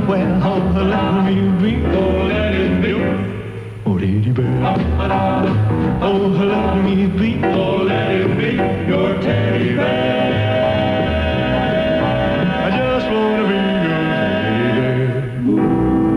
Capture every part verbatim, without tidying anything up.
well, oh, let me be. Oh, let it be. Oh, teddy bear. Oh, let me be. Oh, let it be your teddy bear. I just want to be your teddy bear.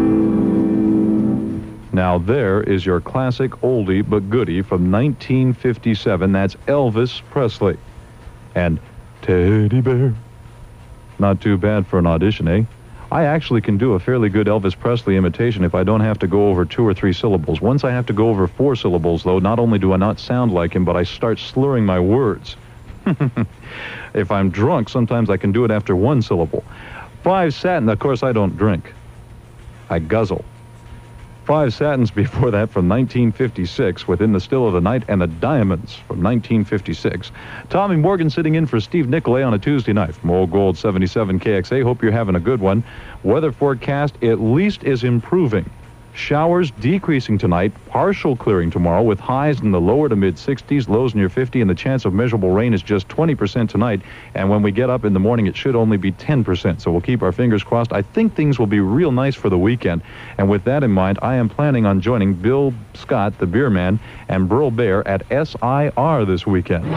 Now there is your classic oldie but goodie from nineteen fifty-seven. That's Elvis Presley. And teddy bear. Not too bad for an audition, eh? I actually can do a fairly good Elvis Presley imitation if I don't have to go over two or three syllables. Once I have to go over four syllables, though, not only do I not sound like him, but I start slurring my words. If I'm drunk, sometimes I can do it after one syllable. Five Satin, of course, I don't drink. I guzzle. Five Satins before that from nineteen fifty-six, Within the Still of the Night, and the Diamonds from nineteen fifty-six. Tommy Morgan sitting in for Steve Nicolay on a Tuesday night from Old Gold seventy-seven K X A. Hope you're having a good one. Weather forecast at least is improving. Showers decreasing tonight, partial clearing tomorrow with highs in the lower to mid sixties, lows near fifty, and the chance of measurable rain is just twenty percent tonight. And when we get up in the morning, it should only be ten percent. So we'll keep our fingers crossed. I think things will be real nice for the weekend. And with that in mind, I am planning on joining Bill Scott, the beer man, and Burl Bear at S I R this weekend.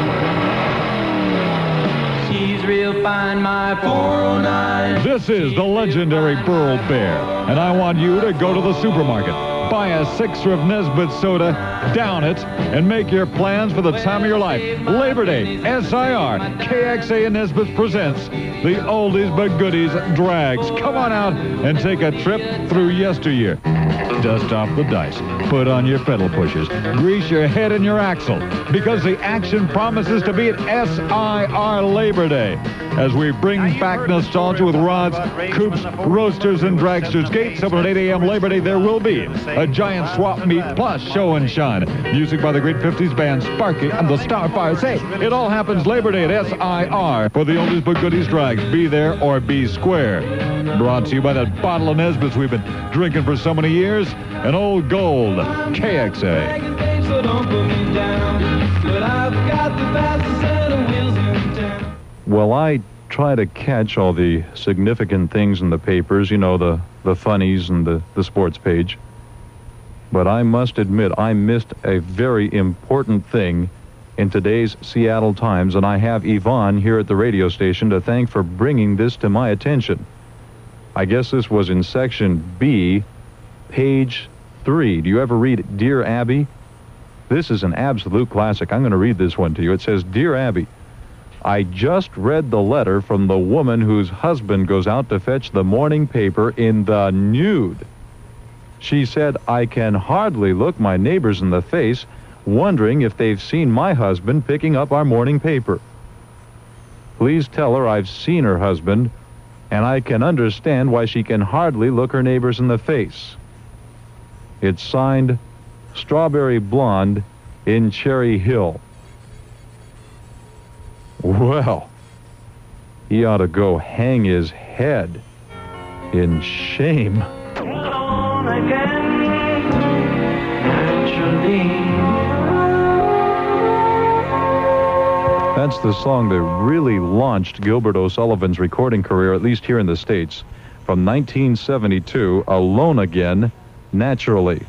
She's real fine, my four oh nine. This is the legendary Burl Bear, and I want you to go to the supermarket, buy a sixer of Nesbitt soda, down it, and make your plans for the time of your life. Labor Day, S I R, K X A and Nesbitt presents the Oldies But Goodies Drags. Come on out and take a trip through yesteryear. Dust off the dice, put on your pedal pushers, grease your head and your axle, because the action promises to be at S I R Labor Day. As we bring back nostalgia with rods, coops, roasters, and dragsters. Gates open at eight a.m. Labor Day. There will be a giant swap meet plus show and shine. Music by the great fifties band Sparky and the Starfire. Say, it all happens Labor Day at S I R for the Oldies But Goodies Drags. Be there or be square. Brought to you by that bottle of Nesbitt's we've been drinking for so many years. An Old Gold, K X A. Well, I try to catch all the significant things in the papers, you know, the, the funnies and the, the sports page. But I must admit, I missed a very important thing in today's Seattle Times, and I have Yvonne here at the radio station to thank for bringing this to my attention. I guess this was in section B, page three. Do you ever read Dear Abby? This is an absolute classic. I'm going to read this one to you. It says, Dear Abby, I just read the letter from the woman whose husband goes out to fetch the morning paper in the nude. She said, I can hardly look my neighbors in the face, wondering if they've seen my husband picking up our morning paper. Please tell her I've seen her husband, and I can understand why she can hardly look her neighbors in the face. It's signed, Strawberry Blonde in Cherry Hill. Well, he ought to go hang his head in shame. On again, naturally. That's the song that really launched Gilbert O'Sullivan's recording career, at least here in the States. From nineteen seventy-two, Alone Again, Naturally.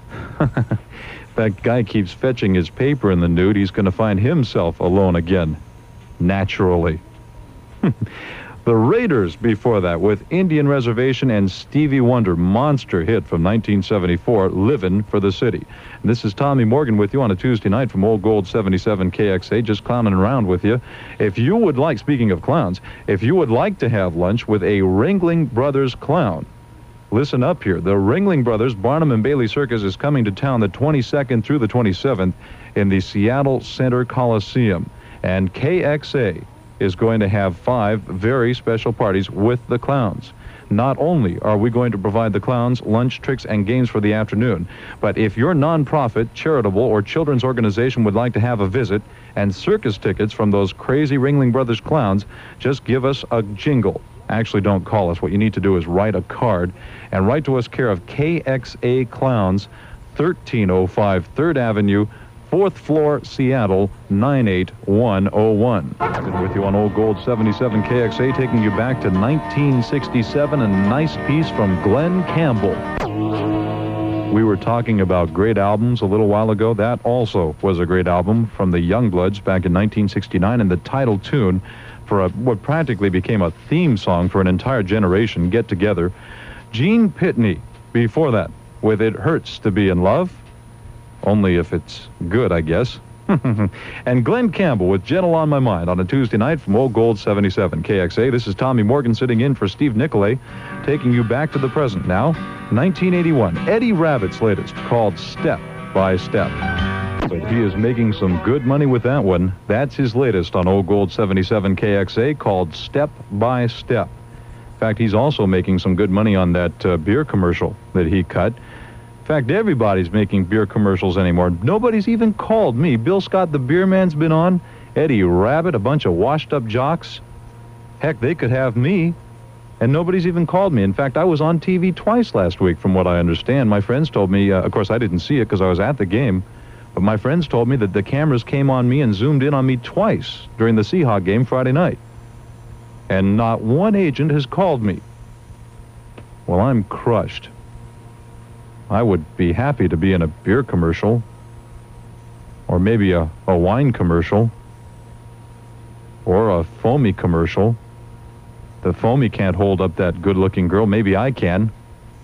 That guy keeps fetching his paper in the nude. He's going to find himself alone again. Naturally. The Raiders before that with Indian Reservation and Stevie Wonder, monster hit from nineteen seventy-four, Livin' for the City. And this is Tommy Morgan with you on a Tuesday night from Old Gold seventy-seven K X A, just clowning around with you. If you would like, speaking of clowns, if you would like to have lunch with a Ringling Brothers clown, listen up here. The Ringling Brothers Barnum and Bailey Circus is coming to town the twenty-second through the twenty-seventh in the Seattle Center Coliseum. And K X A is going to have five very special parties with the clowns. Not only are we going to provide the clowns lunch, tricks, and games for the afternoon, but if your nonprofit, charitable, or children's organization would like to have a visit and circus tickets from those crazy Ringling Brothers clowns, just give us a jingle. Actually, don't call us. What you need to do is write a card and write to us care of K X A Clowns, thirteen oh five third Avenue, fourth floor, Seattle, nine eight one oh one. I've been with you on Old Gold seventy-seven K X A, taking you back to nineteen sixty-seven, a nice piece from Glenn Campbell. We were talking about great albums a little while ago. That also was a great album from the Youngbloods back in nineteen sixty-nine, and the title tune for a, what practically became a theme song for an entire generation, Get Together. Gene Pitney, before that, with It Hurts to Be in Love, only if it's good, I guess. And Glenn Campbell with Gentle on My Mind on a Tuesday night from Old Gold seventy-seven K X A. This is Tommy Morgan sitting in for Steve Nicolay, taking you back to the present now. nineteen eighty-one, Eddie Rabbitt's latest, called Step by Step. But he is making some good money with that one. That's his latest on Old Gold seventy-seven K X A, called Step by Step. In fact, he's also making some good money on that uh, beer commercial that he cut. In fact, everybody's making beer commercials anymore. Nobody's even called me. Bill Scott, the beer man's been on. Eddie Rabbitt, a bunch of washed-up jocks. Heck, they could have me. And nobody's even called me. In fact, I was on T V twice last week, from what I understand. My friends told me, uh, of course, I didn't see it because I was at the game, but my friends told me that the cameras came on me and zoomed in on me twice during the Seahawk game Friday night. And not one agent has called me. Well, I'm crushed. I would be happy to be in a beer commercial, or maybe a, a wine commercial, or a foamy commercial. The foamy can't hold up that good-looking girl. Maybe I can.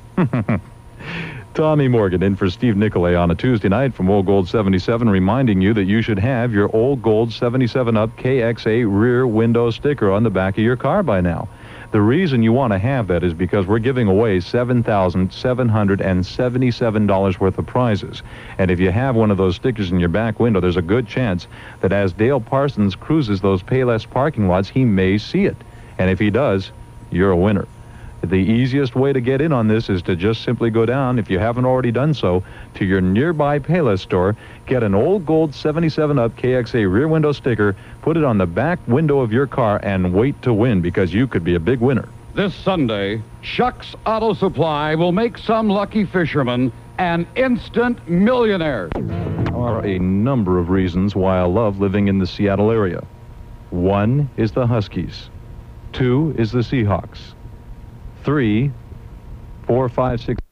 Tommy Morgan in for Steve Nicolay on a Tuesday night from Old Gold seventy-seven, reminding you that you should have your Old Gold seventy-seven Up K X A rear window sticker on the back of your car by now. The reason you want to have that is because we're giving away seven thousand seven hundred seventy-seven dollars worth of prizes. And if you have one of those stickers in your back window, there's a good chance that as Dale Parsons cruises those Payless parking lots, he may see it. And if he does, you're a winner. The easiest way to get in on this is to just simply go down, if you haven't already done so, to your nearby Payless store, get an Old Gold seventy-seven Up K X A rear window sticker, put it on the back window of your car, and wait to win, because you could be a big winner. This Sunday, Shucks Auto Supply will make some lucky fisherman an instant millionaire. There are a number of reasons why I love living in the Seattle area. One is the Huskies. Two is the Seahawks. Three, four, five, six...